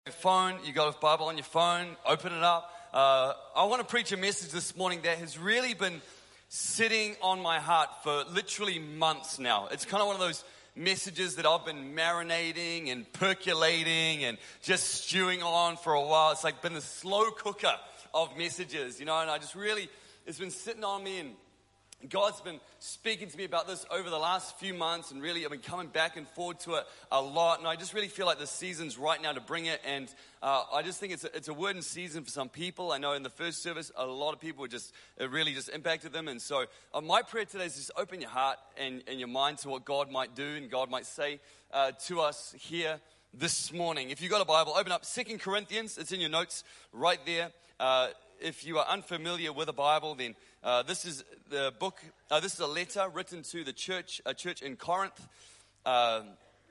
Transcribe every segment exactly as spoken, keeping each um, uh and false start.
Your phone, you got a Bible on your phone, open it up. Uh, I want to preach a message this morning that has really been sitting on my heart for literally months now. It's kind of one of those messages that I've been marinating and percolating and just stewing on for a while. It's like been the slow cooker of messages, you know, and I just really, it's been sitting on me, and God's been speaking to me about this over the last few months, and really I've been coming back and forward to it a lot, and I just really feel like the season's right now to bring it, and uh, I just think it's a, it's a word in season for some people. I know in the first service, a lot of people were just, it really just impacted them, and so uh, my prayer today is just open your heart and, and your mind to what God might do and God might say uh, to us here this morning. If you've got a Bible, open up Second Corinthians. It's in your notes right there. Uh, if you are unfamiliar with a Bible, then Uh, this is the book, uh, this is a letter written to the church, a church in Corinth, uh,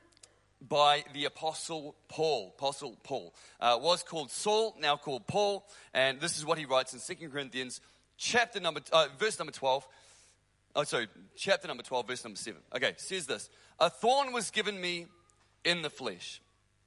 by the Apostle Paul. Apostle Paul uh, was called Saul, now called Paul, and this is what he writes in Second Corinthians, chapter number, uh, verse number twelve. Oh, sorry, chapter number twelve, verse number seven. Okay, it says this: "A thorn was given me in the flesh,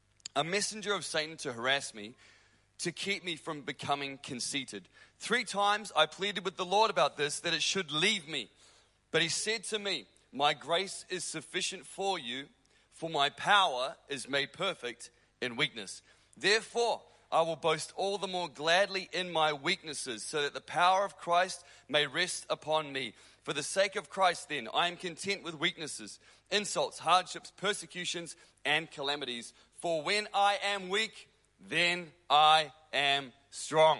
a messenger of Satan to harass me, to keep me from becoming conceited. Three times I pleaded with the Lord about this, that it should leave me. But he said to me, my grace is sufficient for you, for my power is made perfect in weakness. Therefore, I will boast all the more gladly in my weaknesses, so that the power of Christ may rest upon me. For the sake of Christ, then, I am content with weaknesses, insults, hardships, persecutions, and calamities. For when I am weak, then I am strong."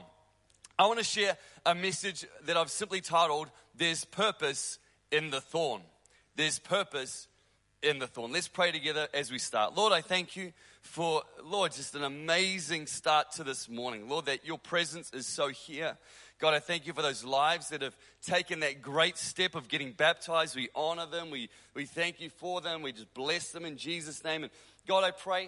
I want to share a message that I've simply titled, "There's Purpose in the Thorn." There's purpose in the thorn. Let's pray together as we start. Lord, I thank you for, Lord, just an amazing start to this morning. Lord, that your presence is so here. God, I thank you for those lives that have taken that great step of getting baptized. We honor them. We, we thank you for them. We just bless them in Jesus' name. And God, I pray,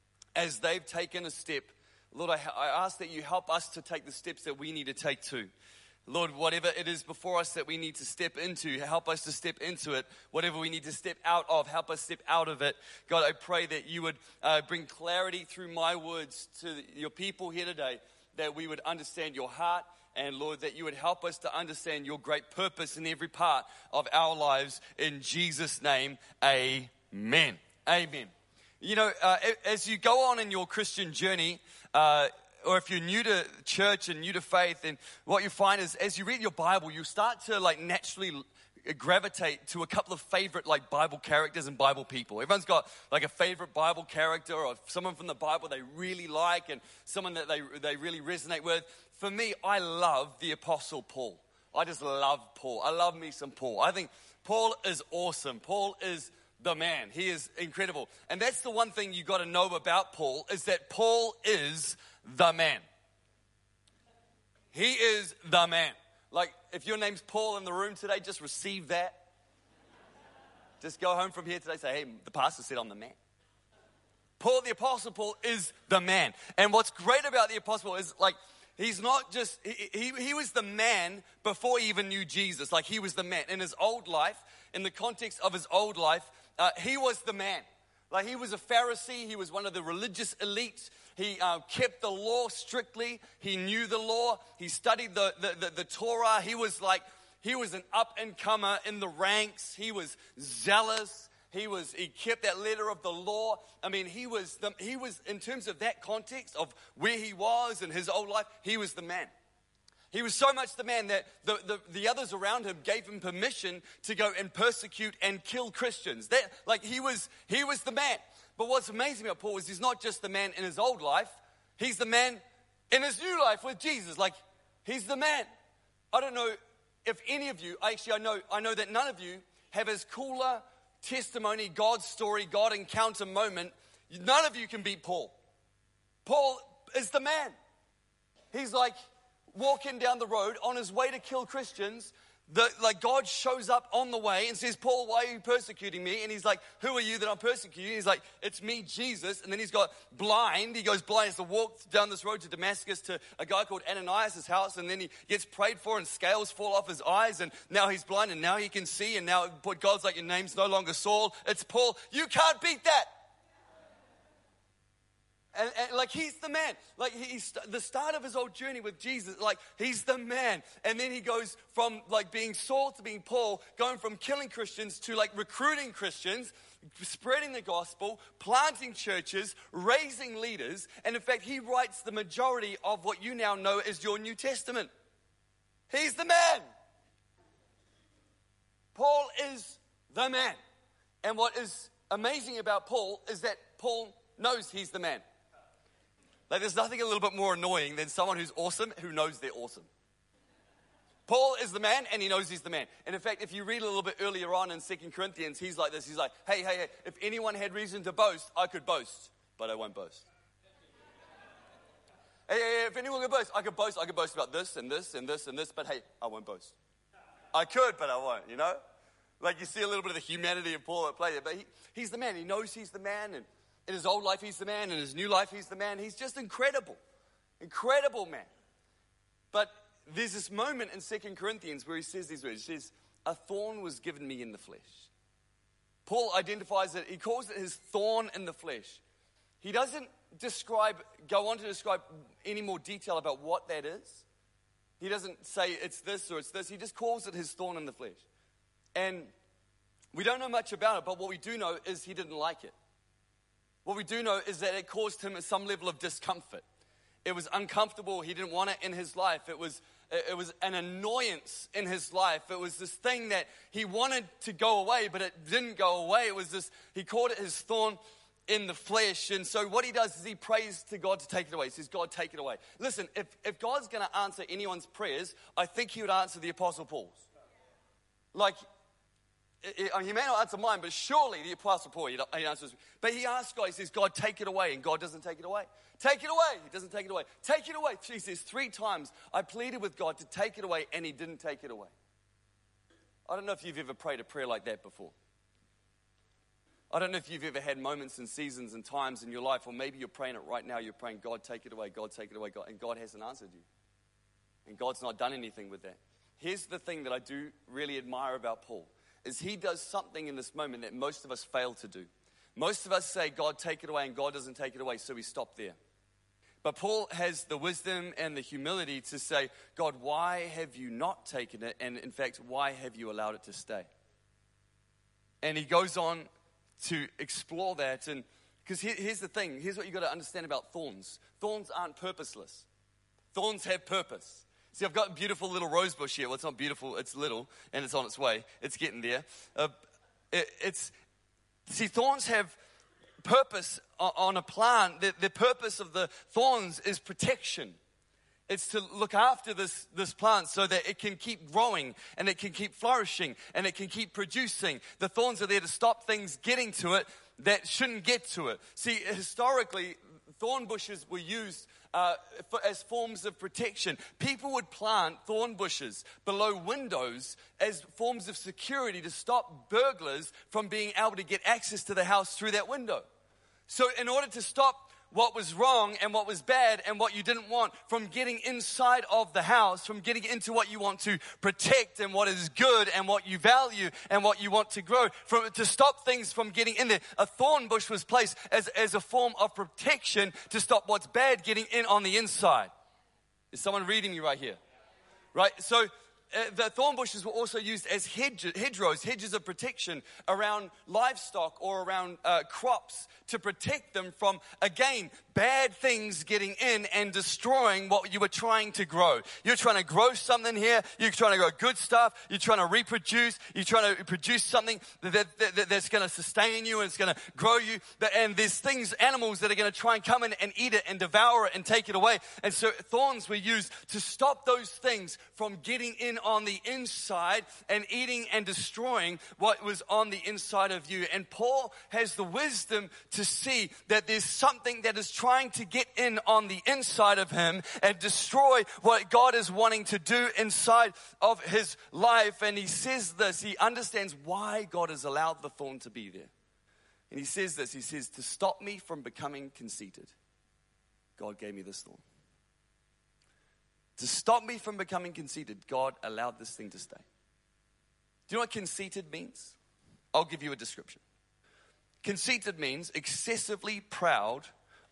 as they've taken a step, Lord, I, I ask that you help us to take the steps that we need to take too. Lord, whatever it is before us that we need to step into, help us to step into it. Whatever we need to step out of, help us step out of it. God, I pray that you would uh, bring clarity through my words to your people here today, that we would understand your heart, and Lord, that you would help us to understand your great purpose in every part of our lives. In Jesus' name, amen. Amen. You know, uh, as you go on in your Christian journey, uh, or if you're new to church and new to faith, then what you find is as you read your Bible, you start to like naturally gravitate to a couple of favorite like Bible characters and Bible people. Everyone's got like a favorite Bible character or someone from the Bible they really like and someone that they, they really resonate with. For me, I love the Apostle Paul. I just love Paul. I love me some Paul. I think Paul is awesome. Paul is the man. He is incredible. And that's the one thing you got to know about Paul, is that Paul is the man. He is the man. Like, if your name's Paul in the room today, just receive that. Just go home from here today, say, hey, the pastor said I'm the man. Paul, the Apostle Paul, is the man. And what's great about the Apostle is, like, he's not just, he, he, he was the man before he even knew Jesus. Like, he was the man. In his old life, in the context of his old life, Uh, he was the man. Like, he was a Pharisee. He was one of the religious elites. He uh, kept the law strictly. He knew the law. He studied the, the, the, the Torah. He was like, he was an up-and-comer in the ranks. He was zealous. He was, he kept that letter of the law. I mean, he was, the, he was, in terms of that context of where he was in his old life, he was the man. He was so much the man that the, the, the others around him gave him permission to go and persecute and kill Christians. That, like he was, he was the man. But what's amazing about Paul is he's not just the man in his old life. He's the man in his new life with Jesus. Like, he's the man. I don't know if any of you, actually I know, I know that none of you have as cooler testimony, God's story, God encounter moment. None of you can beat Paul. Paul is the man. He's like walking down the road on his way to kill Christians. The, like God shows up on the way and says, Paul, why are you persecuting me? And he's like, who are you that I'm persecuting? He's like, it's me, Jesus. And then he's got blind. He goes blind. He has to walk down this road to Damascus to a guy called Ananias' house. And then he gets prayed for and scales fall off his eyes. And now he's blind and now he can see. And now God's like, your name's no longer Saul. It's Paul. You can't beat that. And, and like he's the man, like he's the start of his whole journey with Jesus, like he's the man. And then he goes from like being Saul to being Paul, going from killing Christians to like recruiting Christians, spreading the gospel, planting churches, raising leaders. And in fact, he writes the majority of what you now know as your New Testament. He's the man. Paul is the man. And what is amazing about Paul is that Paul knows he's the man. Like there's nothing a little bit more annoying than someone who's awesome who knows they're awesome. Paul is the man and he knows he's the man. And in fact, if you read a little bit earlier on in Second Corinthians, he's like this. He's like, hey, hey, hey, if anyone had reason to boast, I could boast, but I won't boast. Hey, hey, hey, if anyone could boast, I could boast. I could boast about this and this and this and this, but hey, I won't boast. I could, but I won't, you know? Like you see a little bit of the humanity of Paul at play there, but he, he's the man. He knows he's the man, and in his old life, he's the man. In his new life, he's the man. He's just incredible. Incredible man. But there's this moment in Second Corinthians where he says these words. He says, a thorn was given me in the flesh. Paul identifies it. He calls it his thorn in the flesh. He doesn't describe, go on to describe any more detail about what that is. He doesn't say it's this or it's this. He just calls it his thorn in the flesh. And we don't know much about it, but what we do know is he didn't like it. What we do know is that it caused him some level of discomfort. It was uncomfortable. He didn't want it in his life. It was, it was an annoyance in his life. It was this thing that he wanted to go away, but it didn't go away. It was this, he called it his thorn in the flesh. And so what he does is he prays to God to take it away. He says, God, take it away. Listen, if, if God's going to answer anyone's prayers, I think he would answer the Apostle Paul's. Like, he may not answer mine, but surely the Apostle Paul, he answers. But he asks God, he says, God, take it away. And God doesn't take it away. Take it away. He doesn't take it away. Take it away. He says, three times I pleaded with God to take it away, and he didn't take it away. I don't know if you've ever prayed a prayer like that before. I don't know if you've ever had moments and seasons and times in your life, or maybe you're praying it right now. You're praying, God, take it away. God, take it away. God, and God hasn't answered you. And God's not done anything with that. Here's the thing that I do really admire about Paul. Is he does something in this moment that most of us fail to do. Most of us say, God, take it away, and God doesn't take it away, so we stop there. But Paul has the wisdom and the humility to say, God, why have you not taken it? And in fact, why have you allowed it to stay? And he goes on to explore that. And because here, here's the thing. Here's what you've got to understand about thorns. Thorns aren't purposeless. Thorns have purpose. See, I've got a beautiful little rose bush here. Well, it's not beautiful, it's little, and it's on its way. It's getting there. Uh, it, it's See, thorns have purpose on a plant. The, the purpose of the thorns is protection. It's to look after this, this plant so that it can keep growing, and it can keep flourishing, and it can keep producing. The thorns are there to stop things getting to it that shouldn't get to it. See, historically, thorn bushes were used Uh, for, as forms of protection. People would plant thorn bushes below windows as forms of security to stop burglars from being able to get access to the house through that window. So in order to stop what was wrong and what was bad and what you didn't want from getting inside of the house, from getting into what you want to protect and what is good and what you value and what you want to grow, from to stop things from getting in there. A thorn bush was placed as, as a form of protection to stop what's bad getting in on the inside. Is someone reading me right here? Right? So Uh, the thorn bushes were also used as hedge, hedgerows, hedges of protection around livestock or around uh, crops to protect them from, again, bad things getting in and destroying what you were trying to grow. You're trying to grow something here. You're trying to grow good stuff. You're trying to reproduce. You're trying to produce something that, that, that's going to sustain you and it's going to grow you. And there's things, animals that are going to try and come in and eat it and devour it and take it away. And so thorns were used to stop those things from getting in on the inside and eating and destroying what was on the inside of you. And Paul has the wisdom to see that there's something that is trying to get in on the inside of him and destroy what God is wanting to do inside of his life. And he says this, he understands why God has allowed the thorn to be there. And he says this, he says, to stop me from becoming conceited, God gave me this thorn. To stop me from becoming conceited, God allowed this thing to stay. Do you know what conceited means? I'll give you a description. Conceited means excessively proud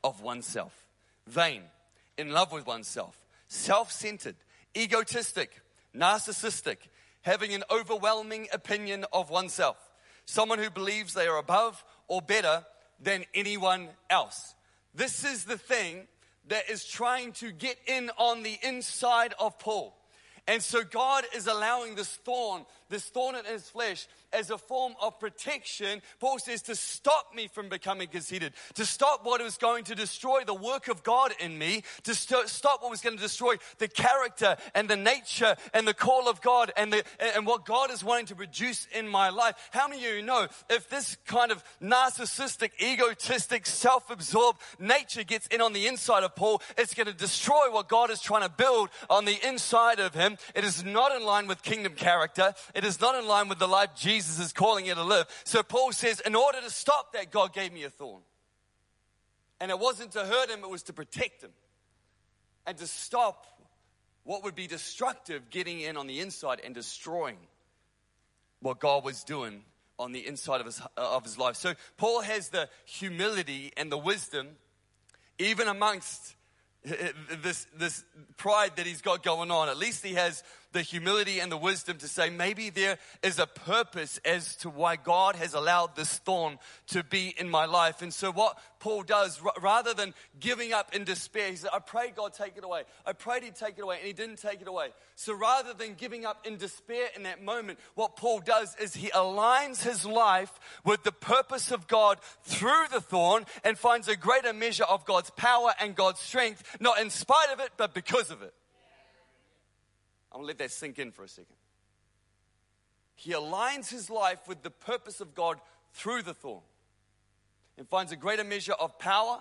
of oneself, vain, in love with oneself, self-centered, egotistic, narcissistic, having an overwhelming opinion of oneself, someone who believes they are above or better than anyone else. This is the thing that is trying to get in on the inside of Paul. And so God is allowing this thorn, this thorn in his flesh, as a form of protection, Paul says, to stop me from becoming conceited, to stop what was going to destroy the work of God in me, to st- stop what was going to destroy the character and the nature and the call of God and, the, and what God is wanting to produce in my life. How many of you know if this kind of narcissistic, egotistic, self-absorbed nature gets in on the inside of Paul, it's going to destroy what God is trying to build on the inside of him. It is not in line with kingdom character. It is not in line with the life Jesus is calling you to live. So Paul says, in order to stop that, God gave me a thorn. And it wasn't to hurt him, it was to protect him. And to stop what would be destructive getting in on the inside and destroying what God was doing on the inside of his, of his life. So Paul has the humility and the wisdom, even amongst this this pride that he's got going on. At least he has the humility and the wisdom to say maybe there is a purpose as to why God has allowed this thorn to be in my life. And so what Paul does, r- rather than giving up in despair, he said, I prayed God take it away. I prayed he'd take it away, and he didn't take it away. So rather than giving up in despair in that moment, what Paul does is he aligns his life with the purpose of God through the thorn and finds a greater measure of God's power and God's strength, not in spite of it, but because of it. I'm going to let that sink in for a second. He aligns his life with the purpose of God through the thorn and finds a greater measure of power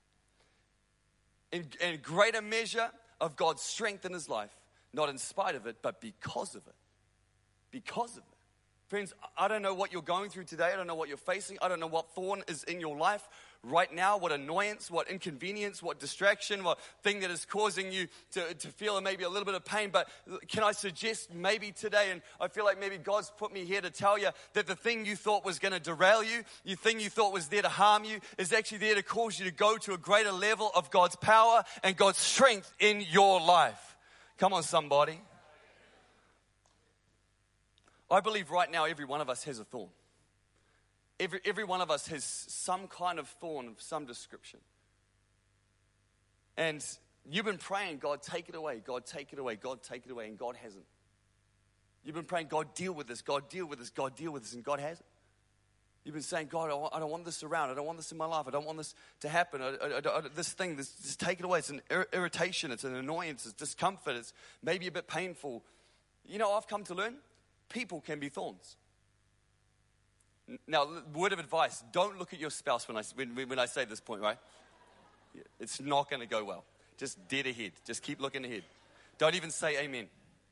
and a greater measure of God's strength in his life, not in spite of it, but because of it. Because of it. Friends, I don't know what you're going through today. I don't know what you're facing. I don't know what thorn is in your life right now, what annoyance, what inconvenience, what distraction, what thing that is causing you to, to feel maybe a little bit of pain. But can I suggest maybe today, and I feel like maybe God's put me here to tell you that the thing you thought was going to derail you, the thing you thought was there to harm you, is actually there to cause you to go to a greater level of God's power and God's strength in your life. Come on, somebody. I believe right now every one of us has a thorn. Every, every one of us has some kind of thorn of some description. And you've been praying, God, take it away. God, take it away. God, take it away. And God hasn't. You've been praying, God, deal with this. God, deal with this. God, deal with this. And God hasn't. You've been saying, God, I don't want this around. I don't want this in my life. I don't want this to happen. I, I, I, this thing, this, just take it away. It's an ir- irritation. It's an annoyance. It's discomfort. It's maybe a bit painful. You know, I've come to learn, people can be thorns. Now, word of advice, don't look at your spouse when I, when, when I say this point, right? It's not going to go well. Just dead ahead. Just keep looking ahead. Don't even say amen.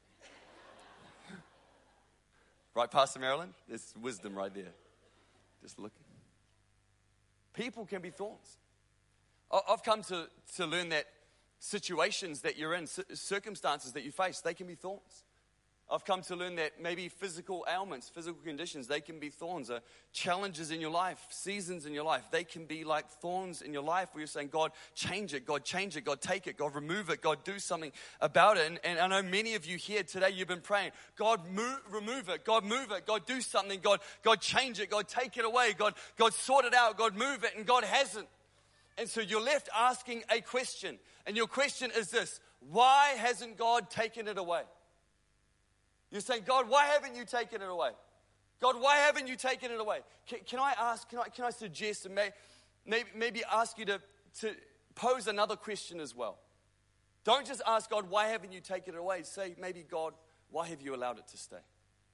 Right, Pastor Marilyn? There's wisdom right there. Just look. People can be thorns. I've come to, to learn that situations that you're in, circumstances that you face, they can be thorns. I've come to learn that maybe physical ailments, physical conditions, they can be thorns. Uh, challenges in your life, seasons in your life, they can be like thorns in your life where you're saying, God, change it. God, change it. God, take it. God, remove it. God, do something about it. And, and I know many of you here today, you've been praying, God, move, remove it. God, move it. God, do something. God, God, change it. God, take it away. God, God, sort it out. God, move it. And God hasn't. And so you're left asking a question. And your question is this: why hasn't God taken it away? You're saying, God, why haven't you taken it away? God, why haven't you taken it away? Can, can I ask, can I, can I suggest and may, maybe, maybe ask you to, to pose another question as well? Don't just ask God, why haven't you taken it away? Say, maybe, God, why have you allowed it to stay?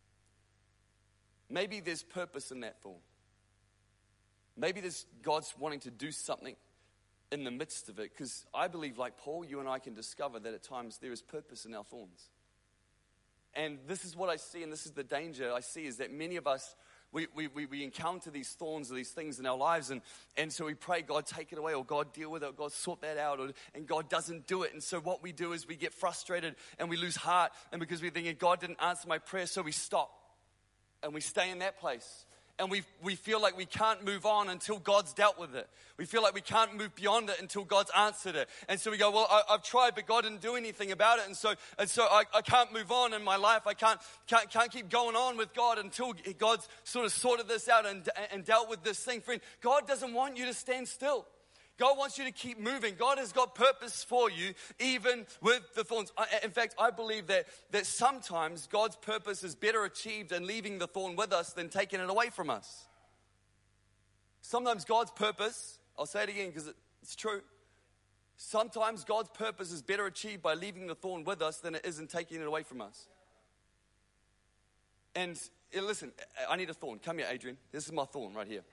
Maybe there's purpose in that thorn. Maybe there's God's wanting to do something in the midst of it. Because I believe, like Paul, you and I can discover that at times there is purpose in our thorns. And this is what I see, and this is the danger I see, is that many of us, we we we, we encounter these thorns or these things in our lives, and, and so we pray, God, take it away, or God, deal with it, or God, sort that out, or, and God doesn't do it. And so what we do is we get frustrated, and we lose heart, and because we're thinking, God didn't answer my prayer, so we stop, and we stay in that place. and we we feel like we can't move on until God's dealt with it. We feel like we can't move beyond it until God's answered it. And so we go, well, I, I've tried, but God didn't do anything about it. And so and so I, I can't move on in my life. I can't, can't can't keep going on with God until God's sort of sorted this out and, and dealt with this thing. Friend, God doesn't want you to stand still. God wants you to keep moving. God has got purpose for you, even with the thorns. In fact, I believe that, that sometimes God's purpose is better achieved in leaving the thorn with us than taking it away from us. Sometimes God's purpose, I'll say it again because it's true. Sometimes God's purpose is better achieved by leaving the thorn with us than it is in taking it away from us. And listen, I need a thorn. Come here, Adrian. This is my thorn right here.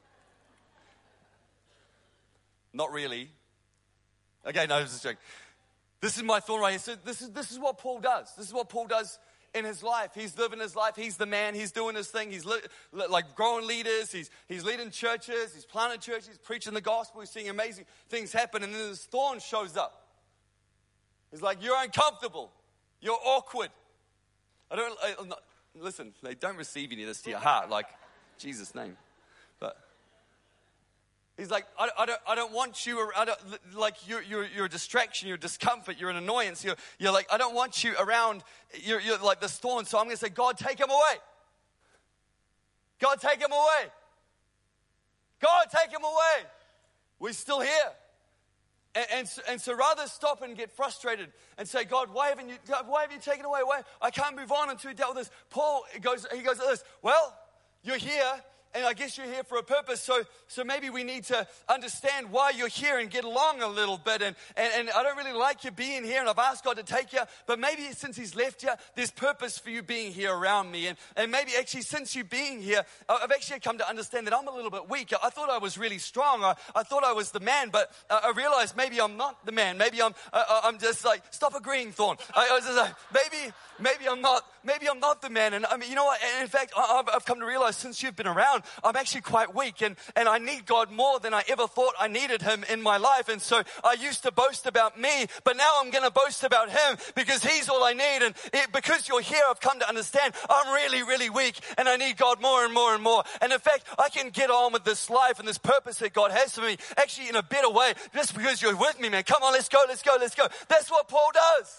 Not really. Okay, no, this is a joke. This is my thorn right here. So this is this is what Paul does. This is what Paul does in his life. He's living his life. He's the man. He's doing his thing. He's li- li- like growing leaders. He's he's leading churches. He's planting churches. He's preaching the gospel. He's seeing amazing things happen. And then this thorn shows up. He's like, you're uncomfortable. You're awkward. I don't, I, I'm not, listen, they don't receive any of this to your heart. Like, Jesus' name. But he's like, I, I don't, I don't want you. I don't, like you're, you're, you're a distraction. You're a discomfort. You're an annoyance. You're, you're like, I don't want you around. You're, you're like this thorn. So I'm going to say, God, take him away. God, take him away. God, take him away. We're still here. And, and, so, and so rather stop and get frustrated and say, God, why haven't you, God, why have you taken away? Why I can't move on until you dealt with this. Paul goes, he goes like this. Well, you're here. And I guess you're here for a purpose, so so maybe we need to understand why you're here and get along a little bit. And, and, and I don't really like you being here, and I've asked God to take you, but maybe since he's left you, there's purpose for you being here around me. And, and maybe actually since you being here, I've actually come to understand that I'm a little bit weak. I thought I was really strong. I, I thought I was the man, but I realized maybe I'm not the man. Maybe I'm I, I'm just like, stop agreeing, Thorn. I, I was just like, maybe, maybe I'm not, maybe I'm not the man. And I mean, you know what? And in fact, I, I've come to realize since you've been around, I'm actually quite weak, and, and I need God more than I ever thought I needed him in my life. And so I used to boast about me, but now I'm going to boast about him because he's all I need. And it, because you're here, I've come to understand I'm really, really weak, and I need God more and more and more. And in fact, I can get on with this life and this purpose that God has for me actually in a better way just because you're with me, man. Come on, let's go, let's go, let's go. That's what Paul does.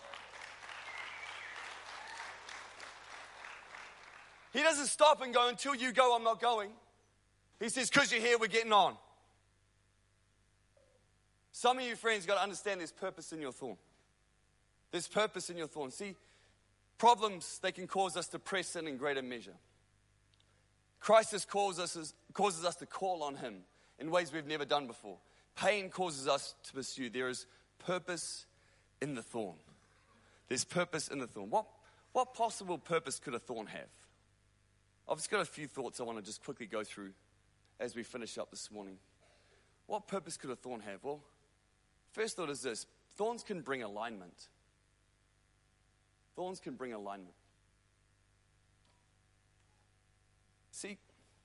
He doesn't stop and go, until you go, I'm not going. He says, because you're here, we're getting on. Some of you friends got to understand there's purpose in your thorn. There's purpose in your thorn. See, problems, they can cause us to press in in greater measure. Crisis causes us, causes us to call on him in ways we've never done before. Pain causes us to pursue. There is purpose in the thorn. There's purpose in the thorn. What, what possible purpose could a thorn have? I've just got a few thoughts I want to just quickly go through as we finish up this morning. What purpose could a thorn have? Well, first thought is this. Thorns can bring alignment. Thorns can bring alignment. See,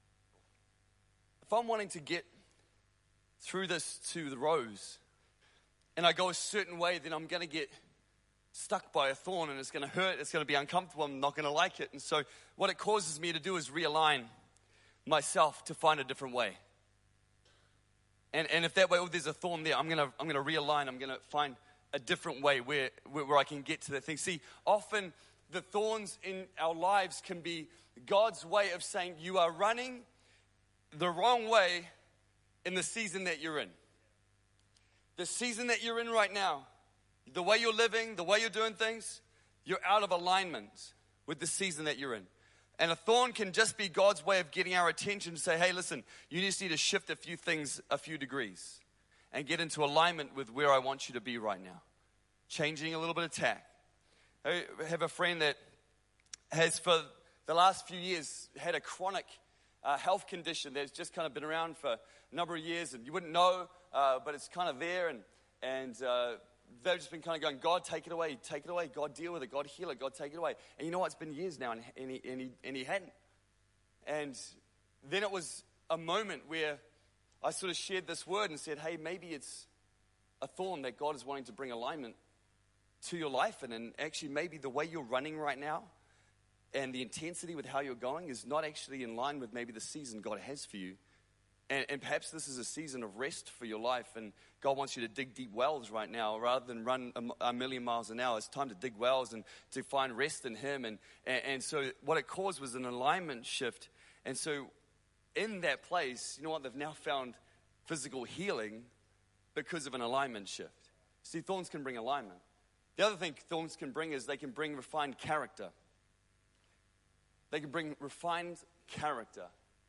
if I'm wanting to get through this to the rose and I go a certain way, then I'm going to get stuck by a thorn, and it's going to hurt, it's going to be uncomfortable, I'm not going to like it. And so what it causes me to do is realign myself to find a different way. And and if that way, oh, there's a thorn there, I'm going to I'm going to realign, I'm going to find a different way where, where where I can get to that thing. See, often the thorns in our lives can be God's way of saying you are running the wrong way in the season that you're in. The season that you're in right now, the way you're living, the way you're doing things, you're out of alignment with the season that you're in. And a thorn can just be God's way of getting our attention to say, hey, listen, you just need to shift a few things a few degrees and get into alignment with where I want you to be right now. Changing a little bit of tack. I have a friend that has for the last few years had a chronic uh, health condition that's just kind of been around for a number of years, and you wouldn't know, uh, but it's kind of there, and and uh, they've just been kind of going, God, take it away, take it away. God, deal with it. God, heal it. God, take it away. And you know what? It's been years now, and, and, he, and, he, and he hadn't. And then it was a moment where I sort of shared this word and said, hey, maybe it's a thorn that God is wanting to bring alignment to your life. And, and actually, maybe the way you're running right now, and the intensity with how you're going is not actually in line with maybe the season God has for you. And, and perhaps this is a season of rest for your life, and God wants you to dig deep wells right now rather than run a, a million miles an hour. It's time to dig wells and to find rest in Him. And, and, and so what it caused was an alignment shift. And so in that place, you know what, they've now found physical healing because of an alignment shift. See, thorns can bring alignment. The other thing thorns can bring is they can bring refined character. They can bring refined character.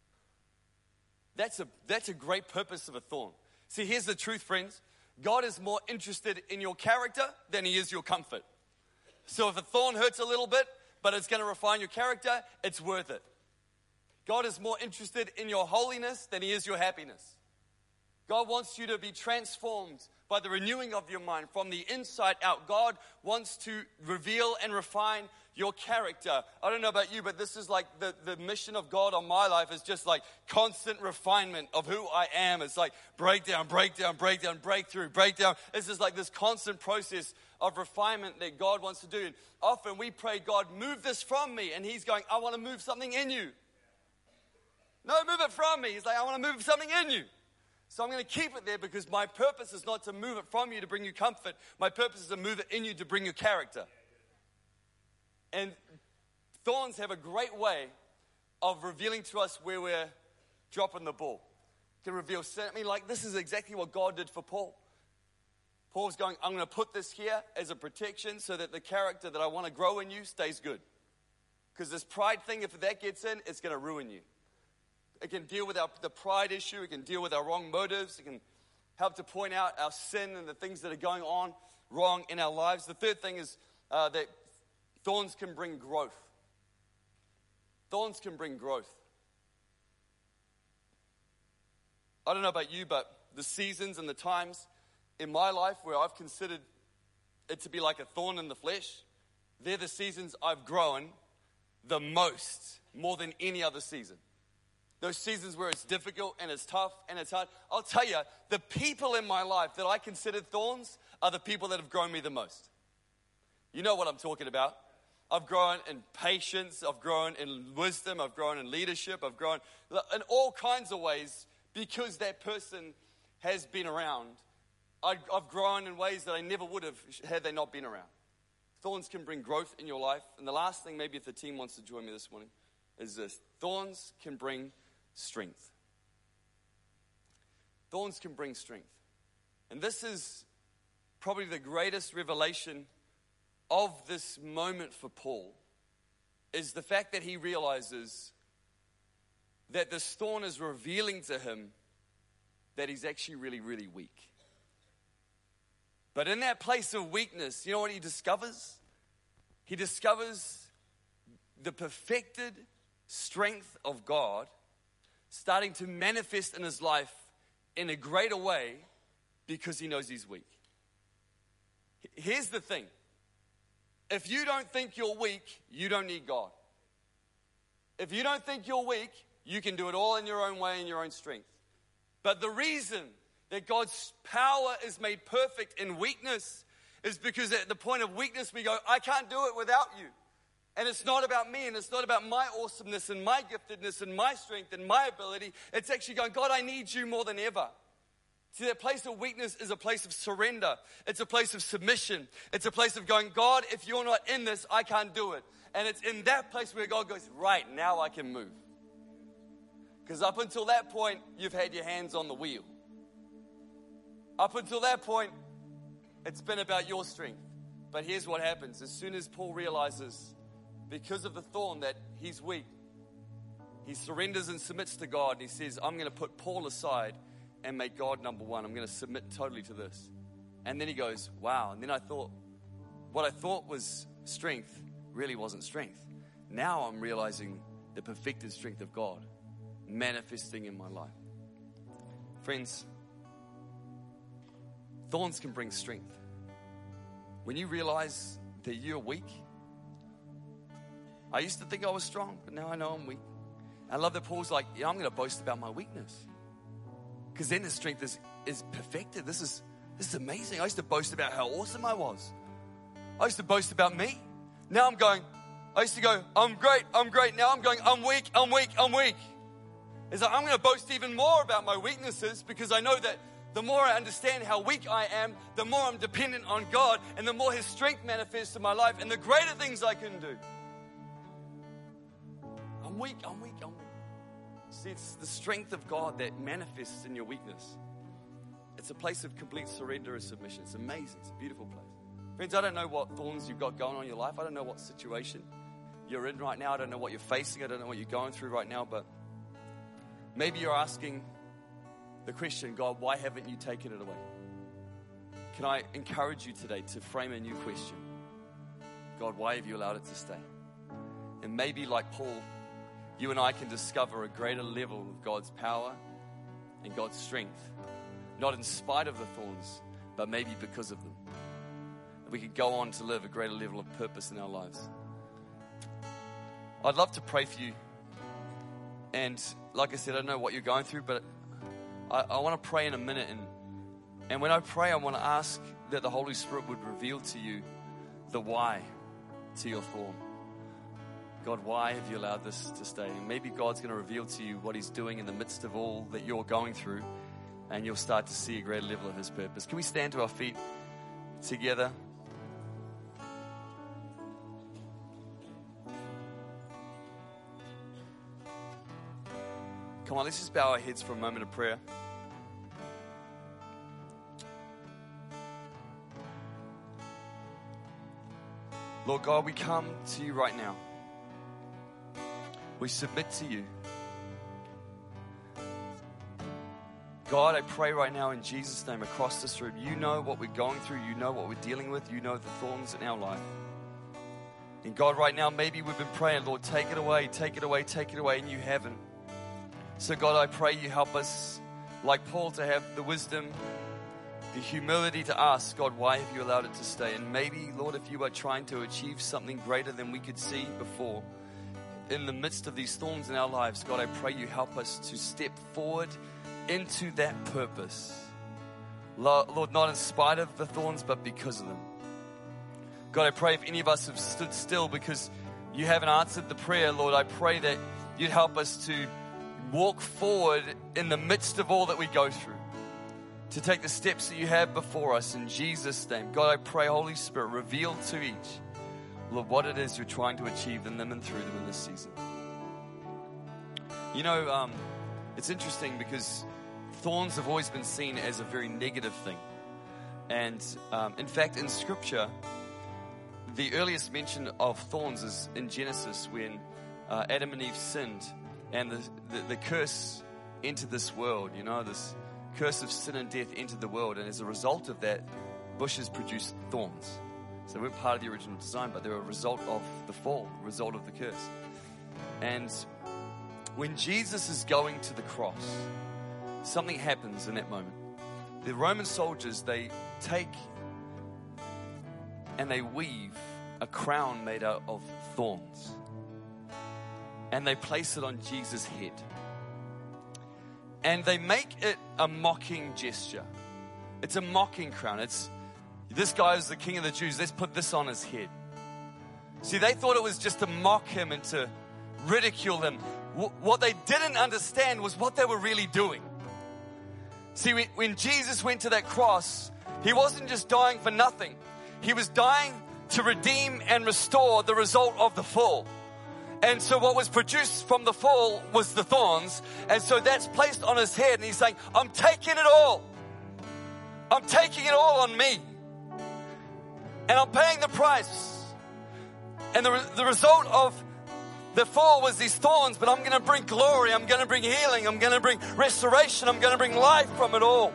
That's a, that's a great purpose of a thorn. See, here's the truth, friends. God is more interested in your character than He is your comfort. So if a thorn hurts a little bit, but it's going to refine your character, it's worth it. God is more interested in your holiness than He is your happiness. God wants you to be transformed by the renewing of your mind from the inside out. God wants to reveal and refine your character. I don't know about you, but this is like the, the mission of God on my life is just like constant refinement of who I am. It's like breakdown, breakdown, breakdown, breakthrough, breakdown. It's just like this constant process of refinement that God wants to do. And often we pray, God, move this from me. And He's going, I want to move something in you. No, move it from me. He's like, I want to move something in you. So I'm going to keep it there because my purpose is not to move it from you to bring you comfort. My purpose is to move it in you to bring you character. And thorns have a great way of revealing to us where we're dropping the ball. It can reveal sin. I mean, like, this is exactly what God did for Paul. Paul's going, I'm going to put this here as a protection so that the character that I want to grow in you stays good. Because this pride thing, if that gets in, it's going to ruin you. It can deal with our, the pride issue. It can deal with our wrong motives. It can help to point out our sin and the things that are going on wrong in our lives. The third thing is uh, that thorns can bring growth. Thorns can bring growth. I don't know about you, but the seasons and the times in my life where I've considered it to be like a thorn in the flesh, they're the seasons I've grown the most, more than any other season. Those seasons where it's difficult and it's tough and it's hard. I'll tell you, the people in my life that I considered thorns are the people that have grown me the most. You know what I'm talking about. I've grown in patience. I've grown in wisdom. I've grown in leadership. I've grown in all kinds of ways because that person has been around. I've grown in ways that I never would have had they not been around. Thorns can bring growth in your life. And the last thing, maybe if the team wants to join me this morning, is this. Thorns can bring strength. Thorns can bring strength. And this is probably the greatest revelation of this moment for Paul, is the fact that he realizes that this thorn is revealing to him that he's actually really, really weak. But in that place of weakness, you know what he discovers? He discovers the perfected strength of God starting to manifest in his life in a greater way because he knows he's weak. Here's the thing. If you don't think you're weak, you don't need God. If you don't think you're weak, you can do it all in your own way, in your own strength. But the reason that God's power is made perfect in weakness is because at the point of weakness we go, I can't do it without you. And it's not about me, and it's not about my awesomeness and my giftedness and my strength and my ability. It's actually going, God, I need you more than ever. See, that place of weakness is a place of surrender. It's a place of submission. It's a place of going, God, if you're not in this, I can't do it. And it's in that place where God goes, right, now I can move. Because up until that point, you've had your hands on the wheel. Up until that point, it's been about your strength. But here's what happens. As soon as Paul realizes, because of the thorn, that he's weak, he surrenders and submits to God. And he says, I'm going to put Paul aside and make God number one. I'm going to submit totally to this. And then he goes, wow. And then I thought, what I thought was strength really wasn't strength. Now I'm realizing the perfected strength of God manifesting in my life. Friends, thorns can bring strength. When you realize that you're weak, I used to think I was strong, but now I know I'm weak. I love that Paul's like, yeah, I'm going to boast about my weakness. Because then the strength is, is perfected. This is, this is amazing. I used to boast about how awesome I was. I used to boast about me. Now I'm going, I used to go, I'm great, I'm great. Now I'm going, I'm weak, I'm weak, I'm weak. It's like, I'm going to boast even more about my weaknesses because I know that the more I understand how weak I am, the more I'm dependent on God and the more His strength manifests in my life and the greater things I can do. I'm weak, I'm weak, I'm weak. See, it's the strength of God that manifests in your weakness. It's a place of complete surrender and submission. It's amazing. It's a beautiful place. Friends, I don't know what thorns you've got going on in your life. I don't know what situation you're in right now. I don't know what you're facing. I don't know what you're going through right now, but maybe you're asking the question, God, why haven't you taken it away? Can I encourage you today to frame a new question? God, why have you allowed it to stay? And maybe like Paul, you and I can discover a greater level of God's power and God's strength, not in spite of the thorns, but maybe because of them. We can go on to live a greater level of purpose in our lives. I'd love to pray for you. And like I said, I don't know what you're going through, but I, I want to pray in a minute. And, and when I pray, I want to ask that the Holy Spirit would reveal to you the why to your thorn. God, why have you allowed this to stay? And maybe God's going to reveal to you what He's doing in the midst of all that you're going through, and you'll start to see a greater level of His purpose. Can we stand to our feet together? Come on, let's just bow our heads for a moment of prayer. Lord God, we come to you right now. We submit to you. God, I pray right now in Jesus' name across this room, you know what we're going through, you know what we're dealing with, you know the thorns in our life. And God, right now, maybe we've been praying, Lord, take it away, take it away, take it away, and you haven't. So God, I pray you help us, like Paul, to have the wisdom, the humility to ask, God, why have you allowed it to stay? And maybe, Lord, if you are trying to achieve something greater than we could see before, in the midst of these thorns in our lives, God, I pray you help us to step forward into that purpose. Lord, not in spite of the thorns, but because of them. God, I pray if any of us have stood still because you haven't answered the prayer, Lord, I pray that you'd help us to walk forward in the midst of all that we go through, to take the steps that you have before us in Jesus' name. God, I pray, Holy Spirit, reveal to each, Lord, what it is you're trying to achieve in them and through them in this season. You know, um, it's interesting because thorns have always been seen as a very negative thing. And um, in fact, in Scripture, the earliest mention of thorns is in Genesis when uh, Adam and Eve sinned and the, the, the curse entered this world, you know, this curse of sin and death entered the world. And as a result of that, bushes produced thorns. So they weren't part of the original design, but they were a result of the fall, a result of the curse. And when Jesus is going to the cross, something happens in that moment. The Roman soldiers, they take and they weave a crown made out of thorns. And they place it on Jesus' head. And they make it a mocking gesture. It's a mocking crown. It's, this guy is the king of the Jews. Let's put this on his head. See, they thought it was just to mock him and to ridicule him. What they didn't understand was what they were really doing. See, when Jesus went to that cross, he wasn't just dying for nothing. He was dying to redeem and restore the result of the fall. And so what was produced from the fall was the thorns. And so that's placed on his head. And he's saying, I'm taking it all. I'm taking it all on me. And I'm paying the price. And the, the result of the fall was these thorns. But I'm going to bring glory. I'm going to bring healing. I'm going to bring restoration. I'm going to bring life from it all.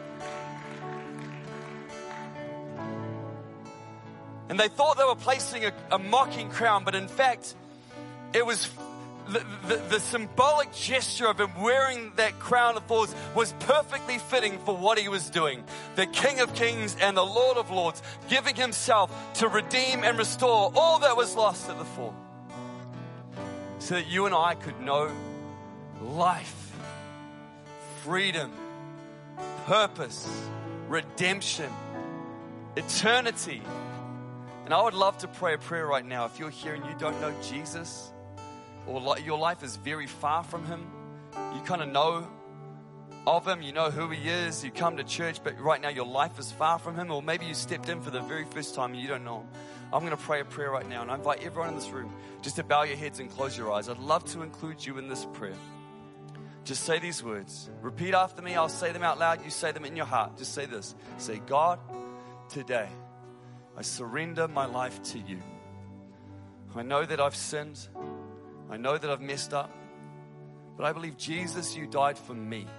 And they thought they were placing a, a mocking crown. But in fact, it was the, the, the symbolic gesture of him wearing that crown of thorns was perfectly fitting for what he was doing. The King of Kings and the Lord of Lords, giving himself to redeem and restore all that was lost at the fall. So that you and I could know life, freedom, purpose, redemption, eternity. And I would love to pray a prayer right now. If you're here and you don't know Jesus, or li- your life is very far from him, you kind of know of him, you know who he is, you come to church, but right now your life is far from him, or maybe you stepped in for the very first time and you don't know him. I'm going to pray a prayer right now, and I invite everyone in this room just to bow your heads and close your eyes. I'd love to include you in this prayer. Just say these words. Repeat after me. I'll say them out loud. You say them in your heart. Just say this. Say, God, today I surrender my life to you. I know that I've sinned. I know that I've messed up. But I believe, Jesus, you died for me.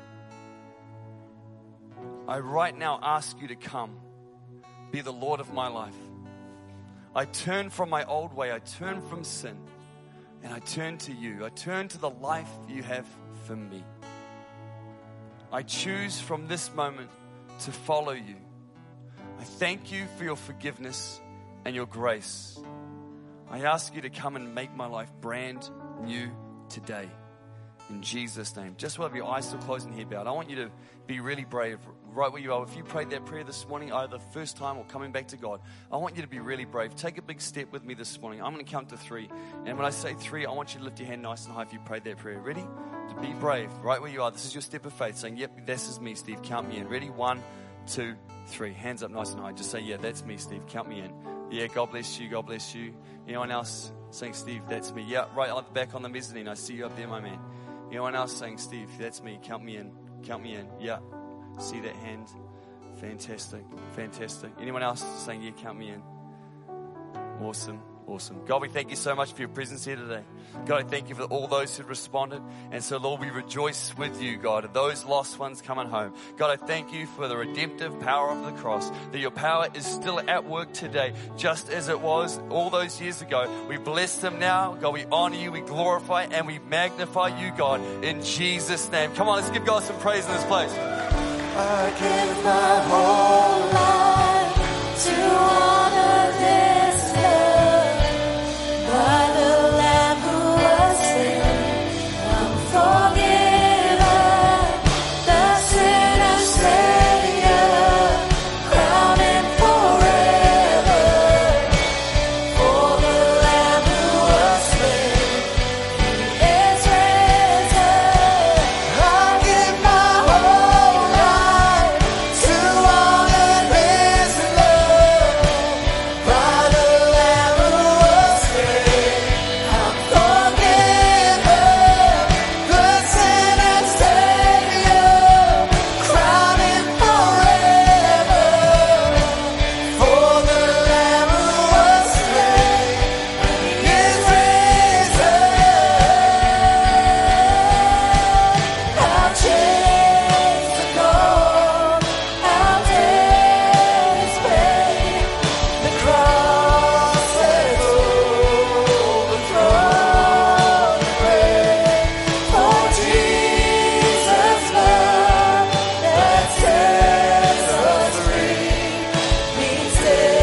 I right now ask you to come, be the Lord of my life. I turn from my old way. I turn from sin. And I turn to you. I turn to the life you have for me. I choose from this moment to follow you. I thank you for your forgiveness and your grace. I ask you to come and make my life brand new today. In Jesus' name. Just while your eyes still closed and head bowed, I want you to be really brave right where you are. If you prayed that prayer this morning, either the first time or coming back to God, I want you to be really brave. Take a big step with me this morning. I'm going to count to three. And when I say three, I want you to lift your hand nice and high if you prayed that prayer. Ready? To be brave right where you are. This is your step of faith, saying, yep, this is me, Steve. Count me in. Ready? One, two, three. Hands up nice and high. Just say, yeah, that's me, Steve. Count me in. Yeah, God bless you. God bless you. Anyone else saying, Steve, that's me? Yeah, right on the back on the mezzanine. I see you up there, my man. Anyone else saying, Steve, that's me, count me in, count me in. Yeah, see that hand? Fantastic, fantastic. Anyone else saying, yeah, count me in? Awesome, awesome. God, we thank you so much for your presence here today. God, I thank you for all those who responded. And so, Lord, we rejoice with you, God, and those lost ones coming home. God, I thank you for the redemptive power of the cross, that your power is still at work today, just as it was all those years ago. We bless them now. God, we honor you, we glorify, and we magnify you, God, in Jesus' name. Come on, let's give God some praise in this place. I give my whole life to